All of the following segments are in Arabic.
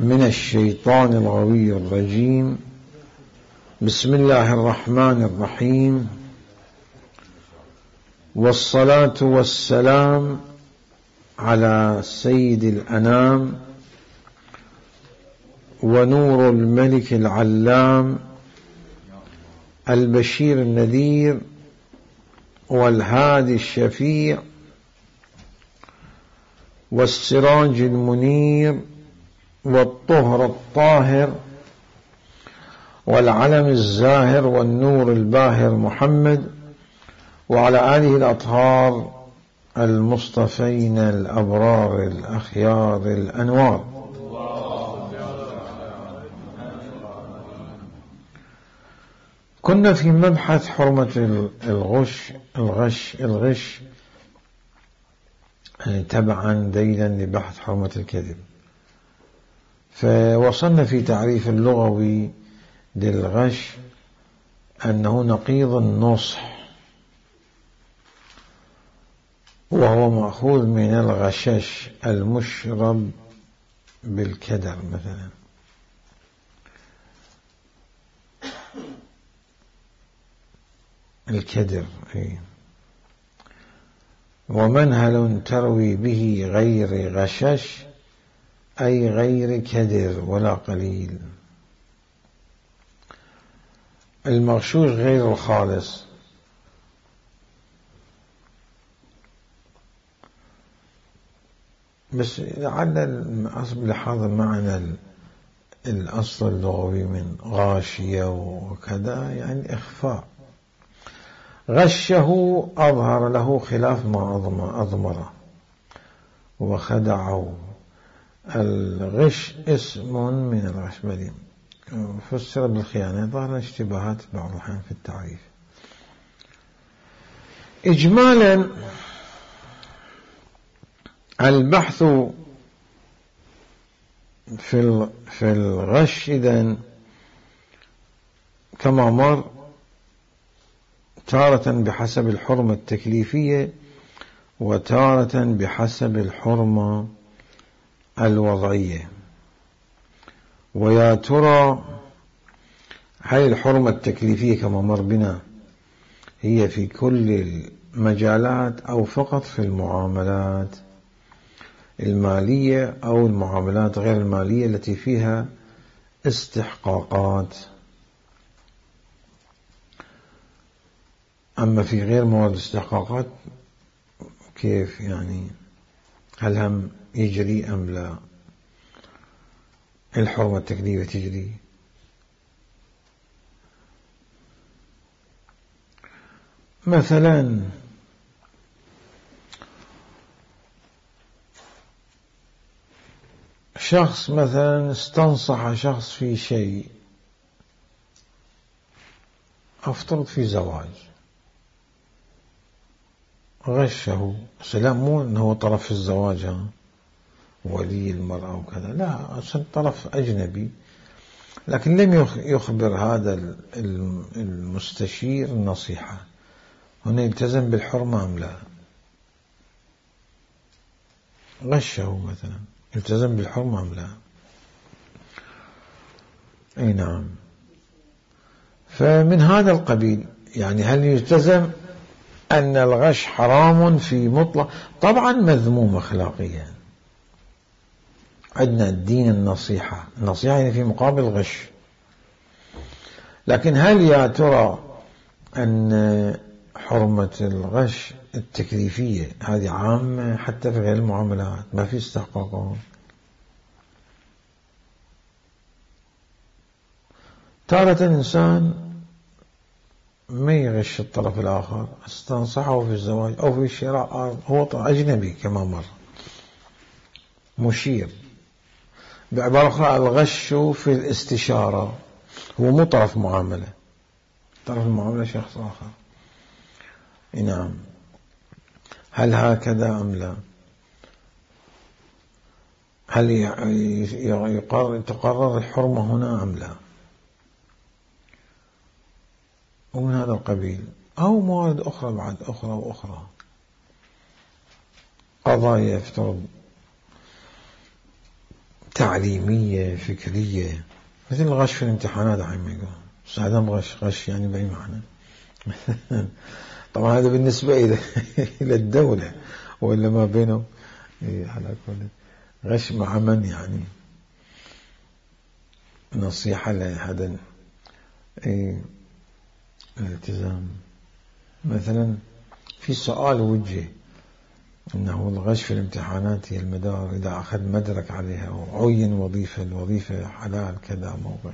من الشيطان الغوي الرجيم. بسم الله الرحمن الرحيم، والصلاة والسلام على سيد الأنام ونور الملك العلام البشير النذير والهادي الشفيع والسراج المنير والطهر الطاهر والعلم الزاهر والنور الباهر محمد وعلى آله الأطهار المصطفين الأبرار الأخيار الأنوار. كنا في مبحث حرمة الغش تبعا ذيلا لبحث حرمة الكذب، فوصلنا في تعريف اللغوي للغش أنه نقيض النصح، وهو مأخوذ من الغشش المشرب بالكدر مثلا. الكدر ومنهل تروي به غير غشش أي غير كدر ولا قليل. المغشوش غير الخالص، بس لعل لاحظ معنا الأصل اللغوي من غاشية وكذا، يعني إخفاء. غشه أظهر له خلاف ما أضمره وخدعه. الغش اسم من الغش، بل فسر بالخيانة. ظهر اشتباهات بعض الأحيان في التعريف. إجمالا البحث في الغش إذن كما مر تارة بحسب الحرمة التكليفية وتارة بحسب الحرمة الوضعية. ويا ترى هل الحرمة التكليفية كما مر بنا هي في كل المجالات أو فقط في المعاملات المالية أو المعاملات غير المالية التي فيها استحقاقات؟ أما في غير مواد استحقاقات كيف يعني؟ هل هم يجري أم لا؟ الحرمة التكليفية تجري. مثلا شخص مثلا استنصح شخص في شيء، أفترض في زواج، غشه. سلام، مو أنه هو طرف في الزواج ولي المرأة وكذا، لا، عشان طرف أجنبي، لكن لم يخبر هذا المستشير النصيحة. هنا يلتزم بالحرمة أم لا؟ غشه مثلا، يلتزم بالحرمة أم لا؟ أي نعم. فمن هذا القبيل، يعني هل يلتزم أن الغش حرام في مطلق؟ طبعا مذموم أخلاقيا. عندنا الدين النصيحة يعني في مقابل غش. لكن هل يا ترى أن حرمة الغش التكليفية هذه عامة حتى في غير المعاملات؟ ما في استحقاقات. تارة إنسان ما يغش الطرف الآخر، استنصحه في الزواج أو في شراء أرض، هو أجنبي كما مر، مشير. بعبارة أخرى الغش في الاستشارة، هو مو طرف معاملة، طرف المعاملة شخص آخر. نعم. هل هكذا أم لا؟ هل تقرر الحرمة هنا أم لا؟ ومن هذا القبيل، أو مواد أخرى بعد أخرى قضايا يفترض تعليمية فكرية، مثل الغش في الامتحانات عم يقول استعدام غش يعني بأي معنى. طبعا هذا بالنسبة إلى الدولة، وإلا ما بينهم على كل غش مع من يعني. نصيحة لهذا الالتزام. مثلا في سؤال وجه أنه الغش في الامتحانات هي المدار، إذا أخذ مدرك عليها وعين وظيفة، الوظيفة حلال كذا موقع.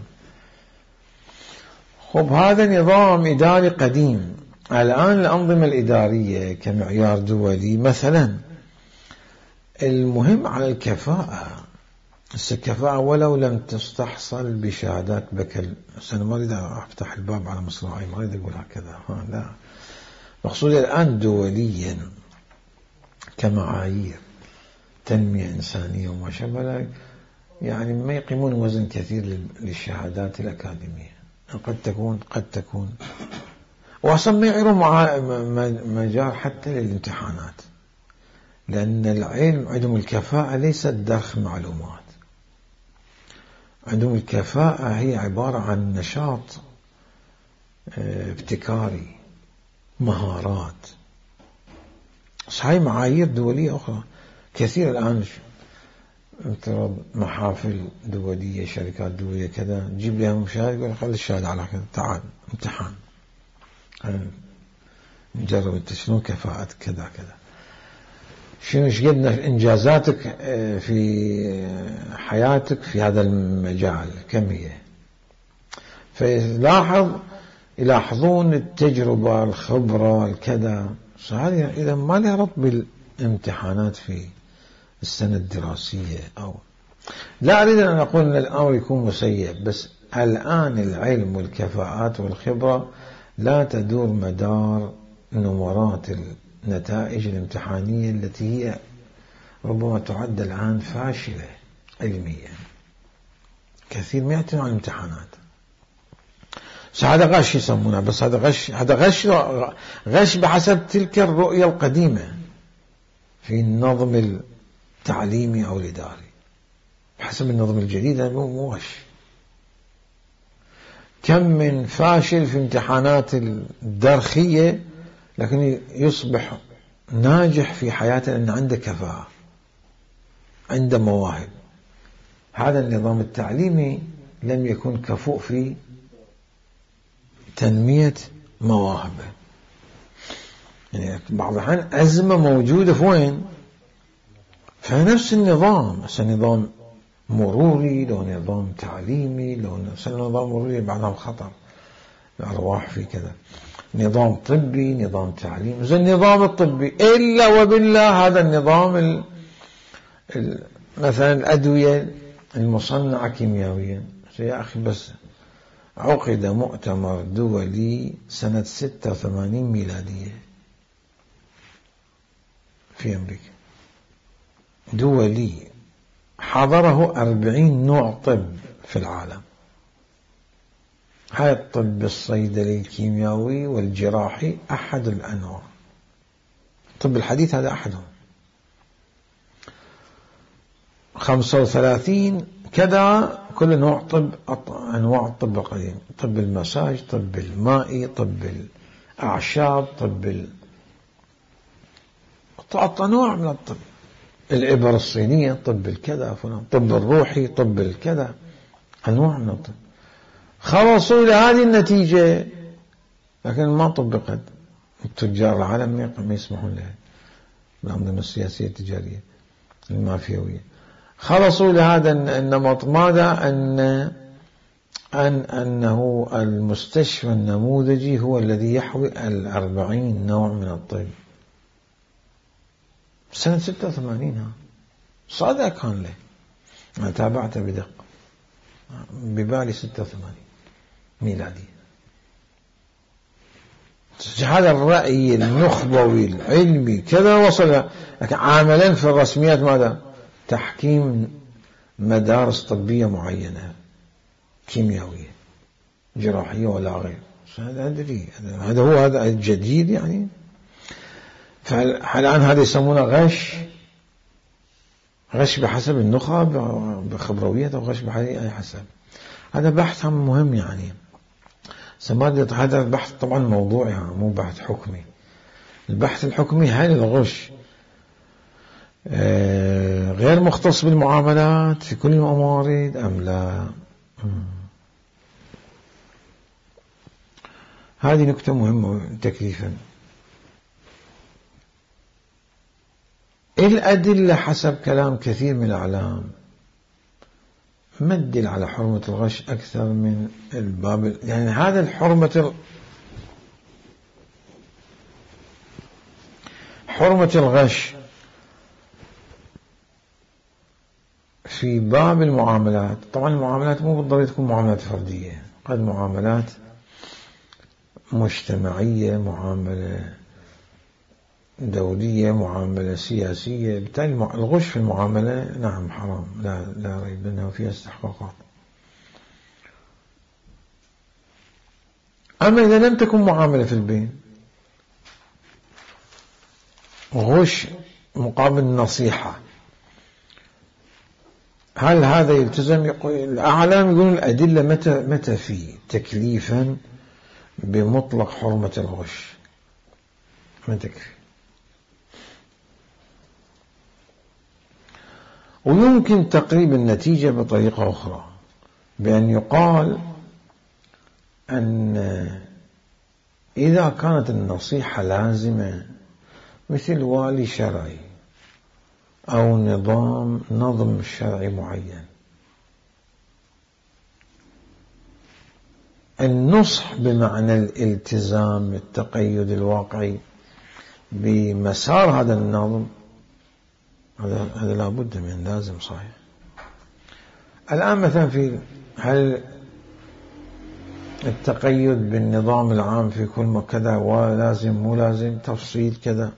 خب هذا نظام إداري قديم. الآن الأنظمة الإدارية كمعيار دولي مثلا المهم على الكفاءة. الكفاءة ولو لم تستحصل بشهادات بكل. أنا ما أريد أفتح الباب على مصراعي، ما أريد أقول هكذا، لا. مقصود الآن دوليا كمعايير تنمية إنسانية وما شابه ذلك، يعني ما يقيمون وزن كثير للشهادات الأكاديمية. قد تكون وأصلا ما يعيرون مجال حتى للامتحانات، لأن العلم عندهم الكفاءة ليست ضخ معلومات. عندهم الكفاءة هي عبارة عن نشاط ابتكاري، مهارات. هاي معايير دولية أخرى كثير. الآن افترض محافل دولية، شركات دولية كذا، تجيب لهم شهادة يقول خلي الشهادة على كذا، تعال امتحان نجرب انت شنو كفاءتك كذا كذا، شنو شقد انجازاتك في حياتك في هذا المجال، كم هي. يلاحظون التجربة، الخبرة، الكذا. هذه إذا ما لها ربط بالامتحانات في السنة الدراسية. أو لا أريد أن أقول أن الأمر يكون مسيب، بس الآن العلم والكفاءات والخبرة لا تدور مدار نمرات النتائج الامتحانية التي هي ربما تعد الآن فاشلة علميا. كثير ما يعتمد على الامتحانات. هذا غش يسمونه، بس هذا غش بحسب تلك الرؤية القديمة في النظم التعليمي أو الإداري. بحسب النظم الجديد هذا مو غش. كم من فاشل في امتحانات الدرخية لكن يصبح ناجح في حياته لأن عنده كفاءة، عنده مواهب. هذا النظام التعليمي لم يكن كفؤ في تنمية مواهبه. يعني بعض الأحيان أزمة موجودة في وين؟ فنفس النظام، نظام مروري، لو نظام تعليمي، لو نظام مروري بعدها خطر الأرواح في كذا، نظام طبي، نظام تعليم. زي النظام الطبي إلا وبالله هذا النظام مثلا الأدوية المصنعة كيميائيا. يا أخي بس عقد مؤتمر دولي سنة 86 ميلادية في أمريكا، دولي حضره 40 نوع طب في العالم. هاي الطب الصيدلي الكيميائي والجراحي أحد الأنواع، الطب الحديث هذا أحدهم. 35 كذا كل نوع طب، أنواع الطب القديم، طب المساج، طب المائي، طب الأعشاب، أنواع من الطب، الإبر الصينية، طب الكذا فلان، طب الروحي، طب الكذا، أنواع من الطب. خلصوا لهذه النتيجة لكن ما طبقت. التجار العالم ما يسمحون لها بالأنظمة السياسية التجارية المافيوية. خلصوا لهذا النمط. ماذا؟ أنه المستشفى النموذجي هو الذي يحوي 40 نوع من الطب. سنة 86 صادق كان له، أنا تابعته بدقة، ببالي 86 ميلادي. هذا الرأي النخبوي العلمي كذا وصل. لكن عاملا في الرسميات ماذا؟ تحكيم مدارس طبية معينة، كيميائية، جراحية ولا غير. هذا هو هذا الجديد يعني. فالآن هذا يسمونه غش غش بحسب النخبة بخبروية أو غش بحسب أي حسب. هذا بحث مهم يعني. سماد هذا البحث طبعا موضوعي يعني مو بحث حكمي. البحث الحكمي هل الغش غير مختص بالمعاملات في كل الموارد أم لا؟ هذه نكتة مهمة تكليفا. الأدلة حسب كلام كثير من الأعلام ما تدل على حرمة الغش أكثر من الباب، يعني هذا حرمة الغش في باب المعاملات. طبعا المعاملات مو بالضرورة تكون معاملات فردية، قد معاملات مجتمعية، معاملة دولية، معاملة سياسية. بالتالي الغش في المعاملة نعم حرام، لا ريب أنه فيها استحقاقات. أما إذا لم تكن معاملة في البين، غش مقابل نصيحة، هل هذا يلتزم؟ الأعلام يقولون الأدلة متى فيه تكليفا بمطلق حرمة الغش ما تكفي. ويمكن تقريب النتيجة بطريقة أخرى، بأن يقال أن إذا كانت النصيحة لازمة مثل والي شرعي أو نظم شرعي معين، النصح بمعنى الالتزام، التقيد الواقعي بمسار هذا النظم، هذا لابد من لازم صحيح. الآن مثلا هل التقيد بالنظام العام في كل كذا ولازم مو لازم، تفصيل كذا،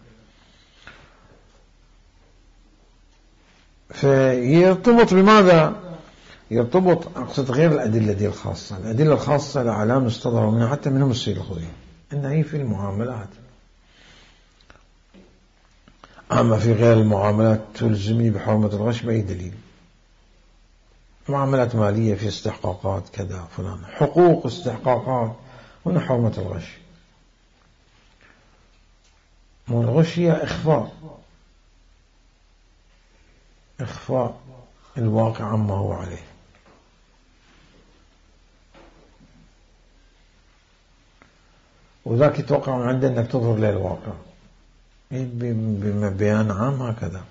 فيرتبط بماذا؟ يرتبط أقصد غير الأدلة دي الخاصة. الأدلة الخاصة الأعلام استظهروا منها حتى منهم السيد الخدري إنها هي في المعاملات. أما في غير المعاملات تلزمني بحرمة الغش بأي دليل؟ معاملات مالية في استحقاقات كذا فلان، حقوق استحقاقات، هنا حرمة الغش. والغش هي إخفاء الواقع عما هو عليه. وذاك يتوقع من عنده أنك تظهر له الواقع ببيان عام هكذا.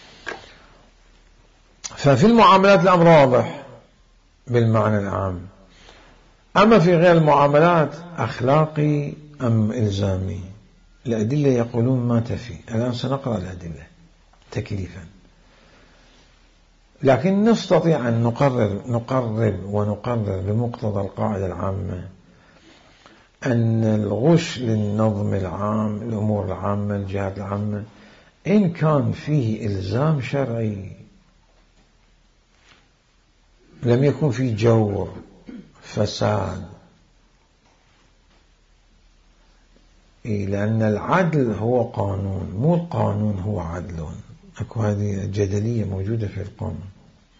ففي المعاملات الأمر واضح بالمعنى العام. أما في غير المعاملات أخلاقي أم إلزامي، الأدلة يقولون ما تفي. الآن سنقرأ الأدلة تكليفا، لكن نستطيع أن نقرر بمقتضى القاعدة العامة أن الغش للنظم العام، الأمور العامة، الجهات العامة، إن كان فيه إلزام شرعي، لم يكن فيه جور فساد، لأن العدل هو قانون، مو القانون هو عدل. أكو هذه جدلية موجودة في القانون.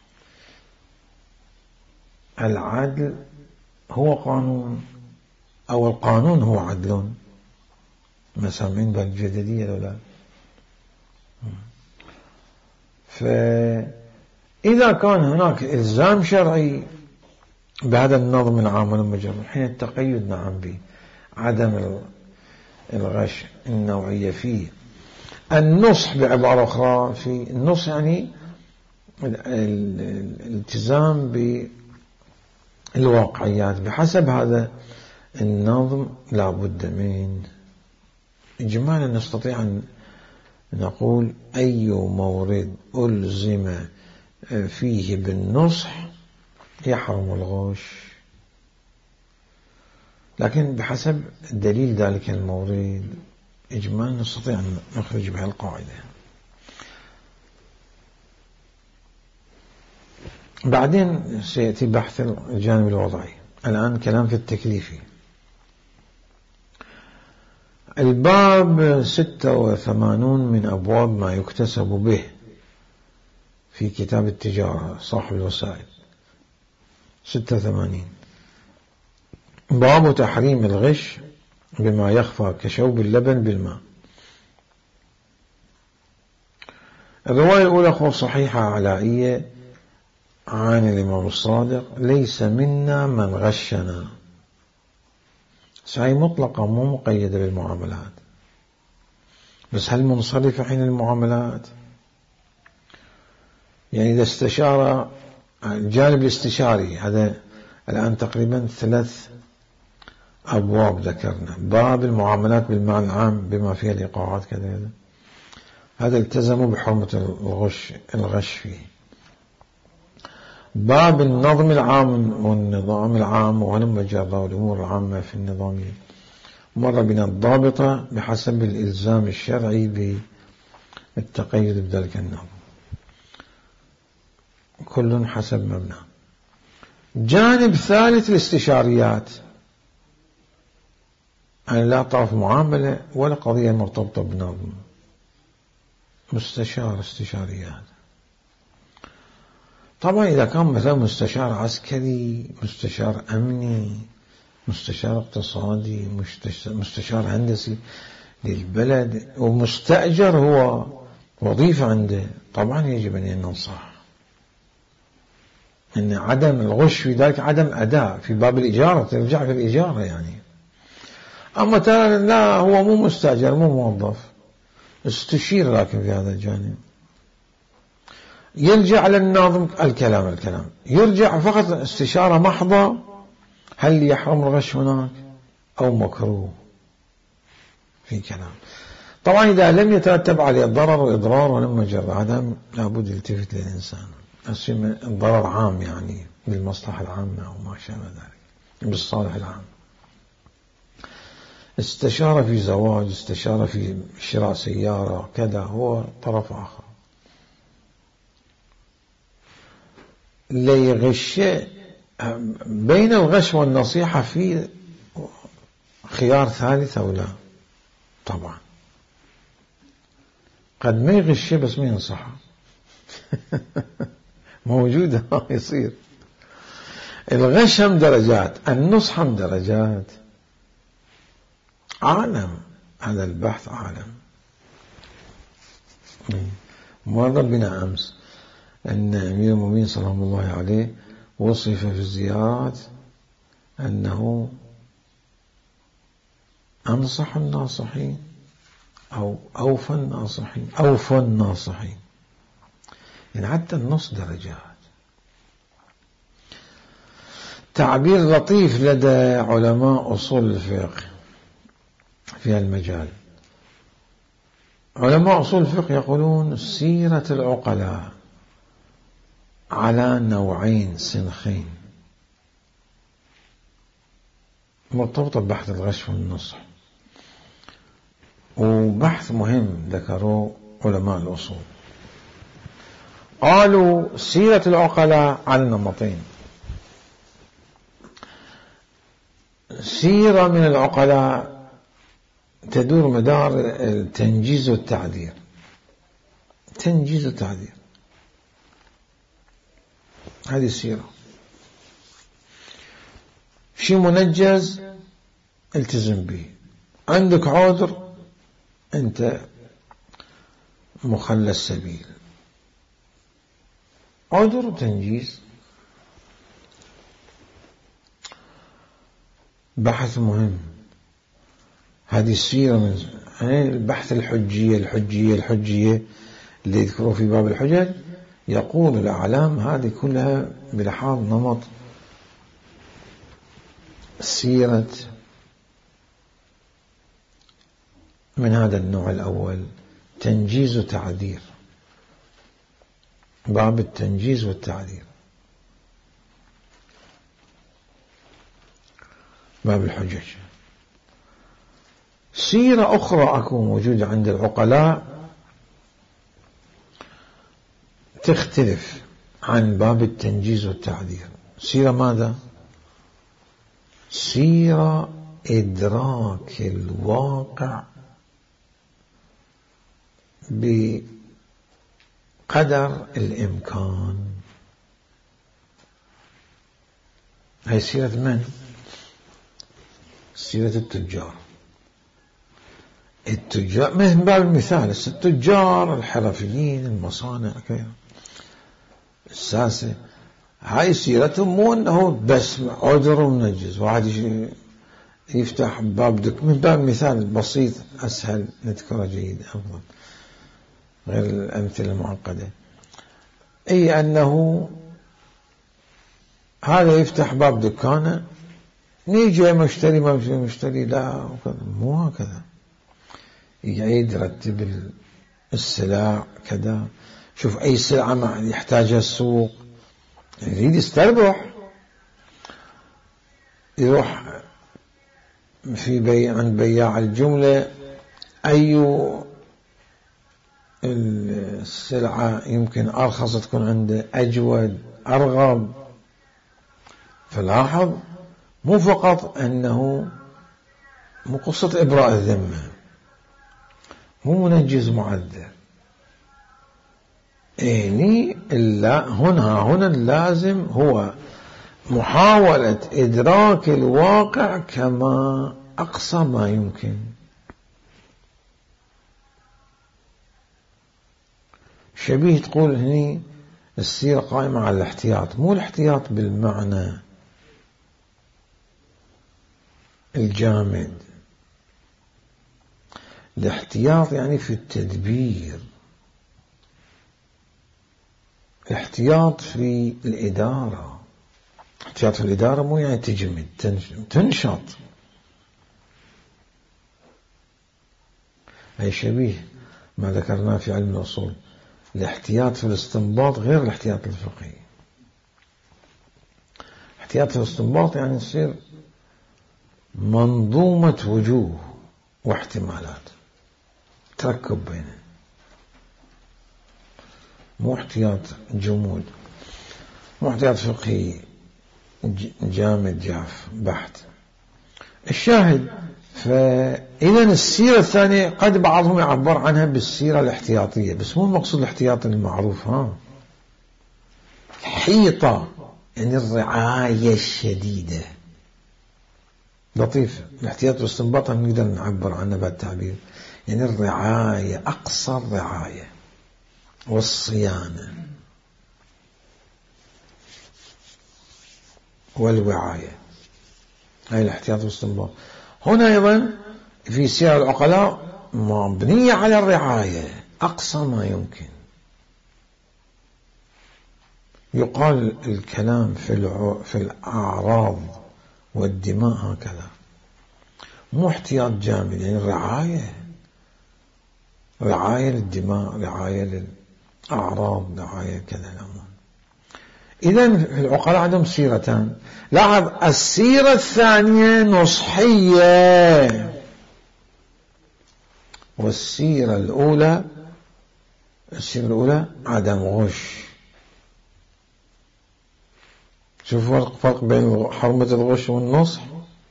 العدل هو قانون أو القانون هو عدل، ما سامعين بالجدلية ولا؟ فإذا كان هناك إلزام شرعي بهذا النظم العام والمجرد، حين التقيد نعم بعدم الغش النوعية فيه. النصح بعبارة أخرى، في النصح يعني الالتزام بالواقعيات بحسب هذا النظم، لا بد من. إجمالا نستطيع أن نقول أي مورد ألزم فيه بالنصح يحرم الغش، لكن بحسب دليل ذلك المورد. إجمالا نستطيع أن نخرج بها القاعدة. بعدين سيأتي بحث الجانب الوضعي. الآن كلام في التكليفي. الباب 86 من أبواب ما يكتسب به في كتاب التجارة صاحب الوسائل 86. باب تحريم الغش بما يخفى كشوب اللبن بالماء. الرواية الأولى أخوة صحيحة علائية عن الإمام الصادق: ليس منا من غشنا. هي مطلقة مو مقيدة بالمعاملات، بس هل منصرفة حين المعاملات؟ يعني إذا استشار الجانب الاستشاري، هذا الآن تقريبا 3 أبواب ذكرنا: باب المعاملات بالمعنى العام بما فيها الإيقاعات كذا، هذا التزموا بحرمة الغش فيه. باب النظم العام والنظام العام وهلم جرى والأمور العامة في النظام، مر بنا الضابطة بحسب الإلزام الشرعي بالتقيد بذلك النظم، كل حسب مبنى. جانب ثالث الاستشاريات، يعني لا طرف معاملة ولا قضية مرتبطة بنظم، استشاريات. طبعا إذا كان مثلا مستشار عسكري، مستشار أمني، مستشار اقتصادي، مستشار هندسي للبلد ومستأجر هو وظيفة عنده، طبعا يجب أن ننصح أن عدم الغش في ذلك عدم أداء في باب الإجارة، ترجع في الإجارة يعني. أما لا، هو مو مستأجر مو موظف، استشير لكن في هذا الجانب يرجع على الناظم الكلام يرجع فقط استشارة محضة، هل يحرم الغش هناك أو مكروه في كلام. طبعا إذا لم يترتب عليه ضرر وإضرار ولم جر، هذا لابد يلتفت للإنسان، الضرر عام يعني بالمصلحة العامة وما شابه ذلك بالصالح العام. استشار في زواج، استشار في شراء سيارة كذا، هو طرف آخر. ليغش بين الغش والنصيحة في خيار ثالث أو لا؟ طبعا قد ما يغش بس ما ينصحه موجودة يصير. الغش هم درجات، النصح هم درجات، عالم، هذا البحث عالم. مر بنا أمس أن أمير المؤمنين سلام الله عليه وصف في الزيارات أنه أنصح الناصحين أو أوفى الناصحين، يعني حتى النص درجات. تعبير لطيف لدى علماء أصول الفقه في المجال. علماء أصول الفقه يقولون سيرة العقلاء على نوعين سنخين مرتبطة ببحث الغش والنصح، وبحث مهم ذكروه علماء الأصول. قالوا سيرة العقلاء على نمطين: سيرة من العقلاء تدور مدار التنجيز والتعديل، تنجيز والتعديل، هذه السيرة. شيء منجز التزم به، عندك عذر أنت مخلى السبيل، عذر وتنجيز. بحث مهم. هذه السيرة من البحث الحجية اللي يذكروا في باب الحجج، يقول الأعلام هذه كلها بلحاظ نمط سيرة من هذا النوع الأول، تنجيز وتعديل، باب التنجيز والتعديل، باب الحجج. سيرة أخرى أكون موجودة عند العقلاء تختلف عن باب التنجيز والتعديل. سيرة ماذا؟ سيرة إدراك الواقع قدر الإمكان. هاي سيرة من؟ سيرة التجار. التجار من باب المثال، التجار الحرفيين المصانع كذا الساسة، هاي سيرتهم مو أنه بس عذر ومنجز واحد يفتح باب من باب المثال بسيط أسهل نذكره جيد أفضل غير الأمثلة المعقدة. أي أنه هذا يفتح باب دكانه، نيجي مشتري لا مو هكذا، يعيد يرتب السلع كذا، شوف أي سلعة ما يحتاجها السوق، يريد يستربح، يروح في عند بياع الجملة أي السلعة يمكن أرخص تكون عنده، أجود أرغب. فلاحظ مو فقط أنه مو قصة إبراء الذمة، مو منجز معذر، يعني هنا اللازم هو محاولة إدراك الواقع كما أقصى ما يمكن. شبيه تقول هني السيرة قائمة على الاحتياط، مو الاحتياط بالمعنى الجامد، الاحتياط يعني في التدبير، الاحتياط في الإدارة. احتياط في الإدارة مو يعني تجمد، تنشط. أي شبيه ما ذكرناه في علم الأصول، الاحتياط في الاستنباط غير الاحتياط الفقهي. احتياط في الاستنباط يعني يصير منظومة وجوه واحتمالات تركب بينه، مو احتياط جمود، مو احتياط فقهي جامد جاف بحت. الشاهد، فإذا السيرة الثانية قد بعضهم يعبر عنها بالسيرة الاحتياطية، بس مو المقصود الاحتياط المعروف، الحيطة يعني الرعاية الشديدة. لطيف الاحتياط والاستنباط نقدر نعبر عنه بالتعبير، يعني الرعاية، أقصى الرعاية والصيانة والوعاية، هاي الاحتياط والاستنباط. هنا أيضا في سير العقلاء مبنية على الرعاية أقصى ما يمكن. يقال الكلام في الأعراض والدماء هكذا، مو احتياط جامد، يعني رعاية للدماء، رعاية للأعراض، رعاية كذا الأمور. إذن في العقلاء عندهم سيرتان. لاحظ السيرة الثانية نصحية، والسيرة الأولى عدم غش. شوفوا الفرق بين حرمة الغش والنصح.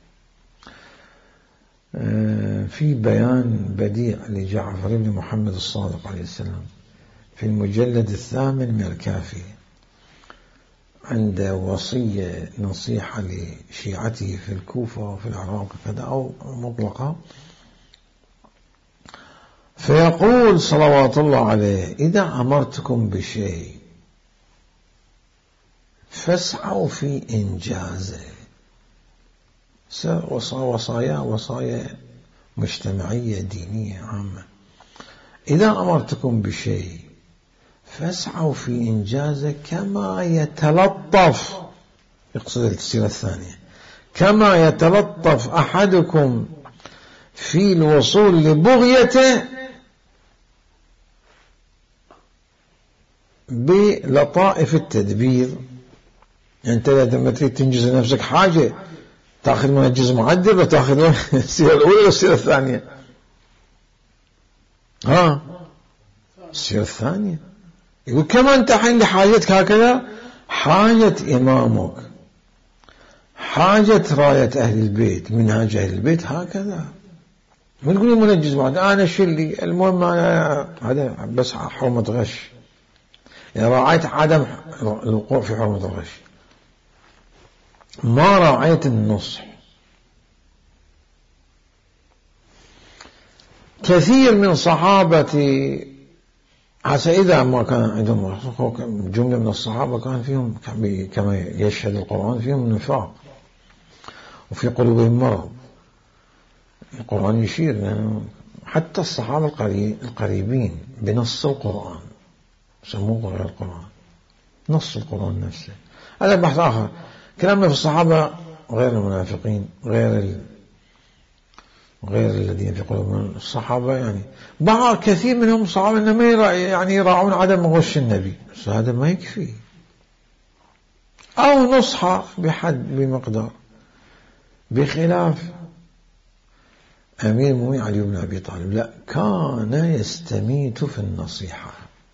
في بيان بديع لجعفر بن محمد الصادق عليه السلام في المجلد 8 من الكافي، عند وصية نصيحة لشيعته في الكوفة وفي العراق كذا أو مطلقة، فيقول صلوات الله عليه: إذا أمرتكم بشيء فاسعوا في إنجازه. وصايا مجتمعية دينية عامة. إذا أمرتكم بشيء فاسعوا في إنجازه كما يتلطف، يقصد السيرة الثانية، كما يتلطف أحدكم في الوصول لبغيته بلطائف التدبير. يعني أنت لما تريد تنجز لنفسك حاجة تأخذ منجز معدل وتأخذ السيرة الأولى والسيرة الثانية. السيرة الثانية يقول كما أنت حين لحاجتك هكذا، حاجة إمامك، حاجة راية أهل البيت، منهاج أهل البيت هكذا. ما تقولي منجز معدل، أنا شلي المهم هذا بس حرمة غش، يعني راعيت عدم الوقوع في حرمة الغش، ما راعيت النصح. كثير من صحابة عسى إذا ما كان عندهم جملة من الصحابة كان فيهم كما يشهد القرآن فيهم نفاق وفي قلوبهم مرض. القرآن يشير حتى الصحابة القريبين بنص القرآن سموه غير القرآن، نص القرآن نفسه. هذا بحث آخر. كلامنا في الصحابة غير المنافقين، غير الذين في قلوبهم الصحابة، يعني بعض كثير منهم صحابة إنما يعني يراعون عدم غش النبي، بس هذا ما يكفي، أو نصحه بمقدار، بخلاف أمير المؤمنين علي بن أبي طالب، لا، كان يستميت في النصيحة.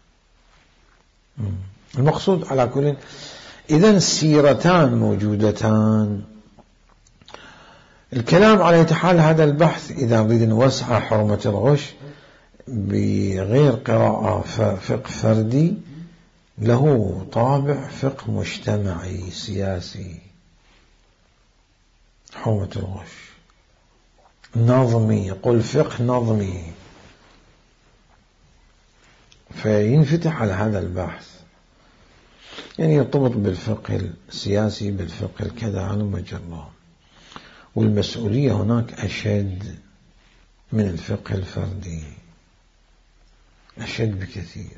المقصود على كل، إذن السيرتان موجودتان. الكلام على حال هذا البحث إذا نريد نوسع حرمة الغش بغير قراءة فقه فردي، له طابع فقه مجتمعي سياسي. حرمة الغش نظمي، قل فقه نظمي، فينفتح على هذا البحث، يعني يرتبط بالفقه السياسي، بالفقه الكذا على مجرى. والمسؤولية هناك أشد من الفقه الفردي، أشد بكثير.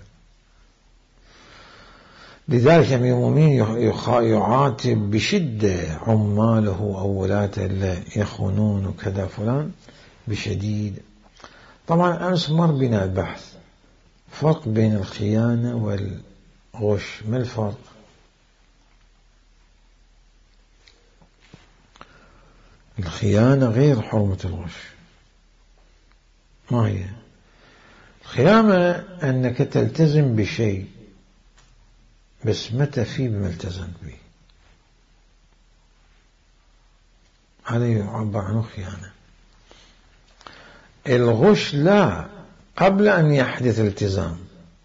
لذلك أمير المؤمنين يعاتب بشدة عماله أو ولاته اللي يخونون وكذا فلان بشديد. طبعا أمس مر بنا البحث فرق بين الخيانة والغش. ما الفرق؟ الخيانة غير حرمة الغش. ما هي الخيانة؟ أنك تلتزم بشيء بس ما تفي بما التزمت به، هذا يعبر عنه خيانة. الغش لا، قبل أن يحدث التزام.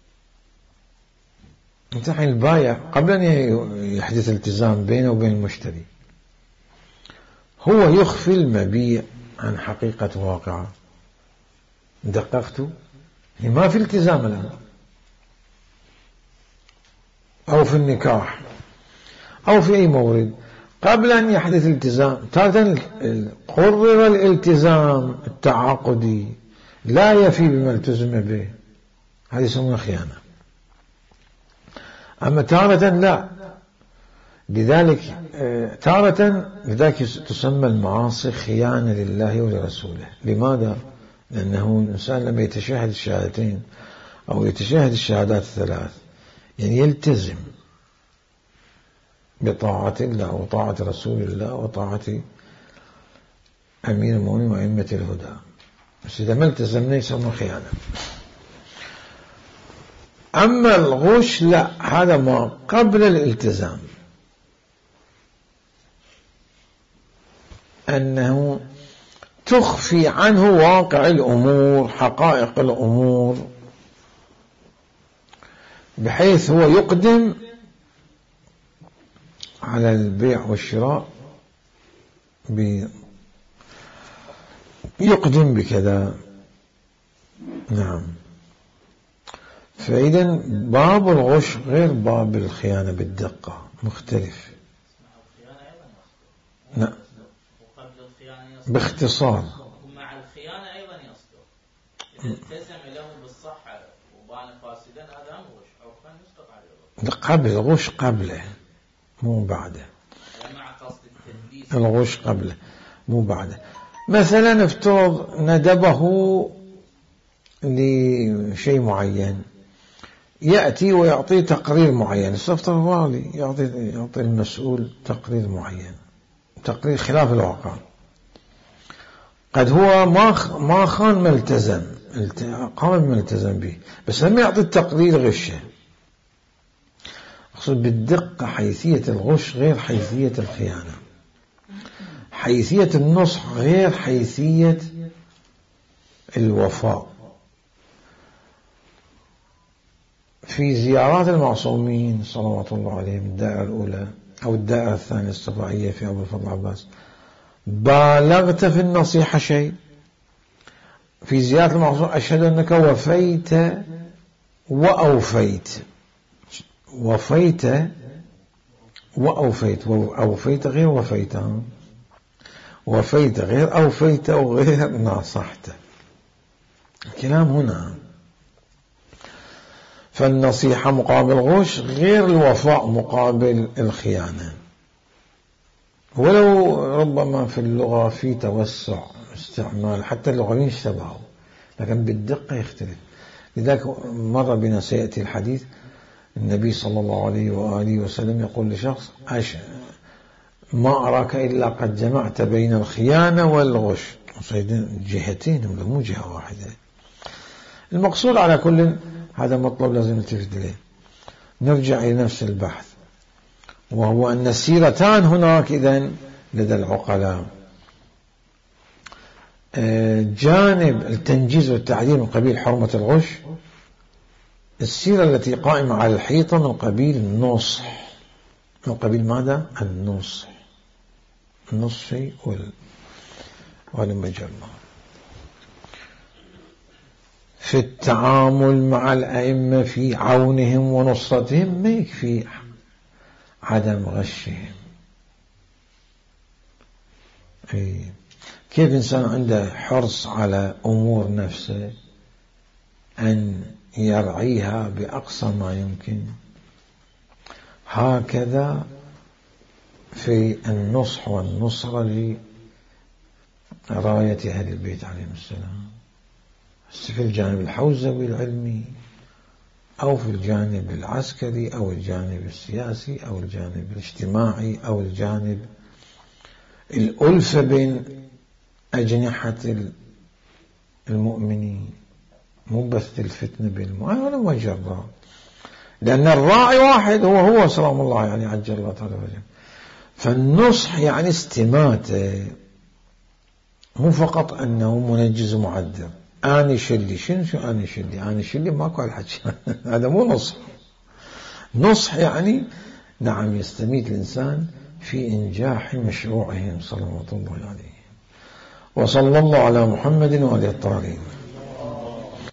انت حين البايع قبل أن يحدث التزام بينه وبين المشتري هو يخفي المبيع عن حقيقة واقعه. دققت، ما في التزام الآن، أو في النكاح أو في أي مورد قبل أن يحدث التزام. تارة قرر الالتزام التعاقدي لا يفي بما التزم به، هذه يسمونها خيانة. أما تارة لا. لذلك تسمى المعاصي خيانة لله ولرسوله. لماذا؟ لأنه الإنسان لما يتشاهد الشهادتين أو يتشاهد الشهادات الثلاث يعني يلتزم بطاعة الله وطاعة رسول الله وطاعة أمير المؤمنين وأئمة الهدى، بس إذا ما التزمنا يسمى خيانة. أما الغش لا، هذا ما قبل الالتزام، أنه تخفي عنه واقع الأمور، حقائق الأمور، بحيث هو يقدم على البيع والشراء يقدم بكذا. نعم. فإذا باب الغش غير باب الخيانة بالدقة، مختلف. نعم. باختصار مع الخيانة أيضا يصدق إذا التزم له بالصحة وبان فاسدا، هذا غش أو كان يصدق عليه قبل الغش، قبله مو بعده. مع قصد التدليس الغش قبله مو بعده. مثلا افترض ندبه لشيء معين، يأتي ويعطي تقرير معين. استفتر والي يعطي المسؤول تقرير معين، تقرير خلاف الواقع. قد هو ما خان ما التزم، قام بما التزم به، بس لم يعطي التقرير غشه. أقصد بالدقة حيثية الغش غير حيثية الخيانة، حيثية النصح غير حيثية الوفاء. في زيارات المعصومين صلوات الله عليهم الدائرة الأولى أو الدائرة الثانية الاستطلاعية في أبو الفضل العباس، بالغت في النصيحة شيء. في زيارة المعصوم أشهد أنك وفيت وأوفيت، وفيت وأوفيت، وأوفيت غير وفيت، وفيت غير أوفيت وغير ناصحت، الكلام هنا. فالنصيحة مقابل غش غير الوفاء مقابل الخيانة، ولو ربما في اللغة في توسع استعمال، حتى اللغويين اشتبهوا، لكن بالدقة يختلف. لذلك مر بنا سيأتي الحديث النبي صلى الله عليه وآله وسلم يقول لشخص: ما أراك إلا قد جمعت بين الخيانة والغش، جهتين مو جهة واحدة. المقصود على كل هذا مطلب لازم نلتفت إليه. نرجع إلى نفس البحث، وهو أن السيرتان هناك إذن لدى العقلاء: جانب التنجيز والتعديل من قبيل حرمة الغش، السيرة التي قائمة على الحيطة من قبيل النصح. من قبيل ماذا؟ النصح. النصح شيء والمجرى في التعامل مع الأئمة في عونهم ونصرتهم، ما يكفي عدم غشهم. كيف إنسان عنده حرص على أمور نفسه أن يرعيها بأقصى ما يمكن، هكذا في النصح والنصرة لراية أهل البيت عليهم السلام، في الجانب الحوزوي العلمي أو في الجانب العسكري أو الجانب السياسي أو الجانب الاجتماعي أو الجانب الألفة بين أجنحة المؤمنين، مو بث الفتنة بالمؤمنين ولا مجرى، لأن الراعي واحد هو سلام الله يعني عجل الله تعالى وجل. فالنصح يعني استماتة، مو فقط أنه منجز ومعدل. أنا شلي شنو أنا شلي؟ أنا شلي ماكو الحكي هذا مو نصح. نصح يعني نعم يستميت الإنسان في إنجاح مشروعهم صلوات الله عليه. وصلى الله على محمد وآله الطاهرين.